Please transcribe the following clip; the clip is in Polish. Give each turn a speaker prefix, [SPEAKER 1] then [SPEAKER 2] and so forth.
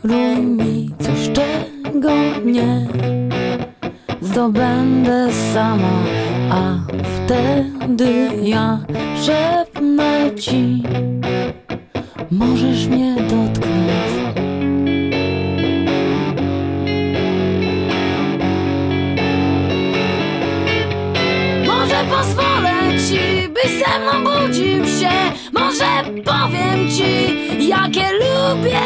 [SPEAKER 1] Daruj mi coś, czego nie zdobędę sama, a wtedy ja szepnę ci: możesz mnie dotknąć. Może pozwolę ci, byś ze mną budził się. Może powiem ci, jakie lubię.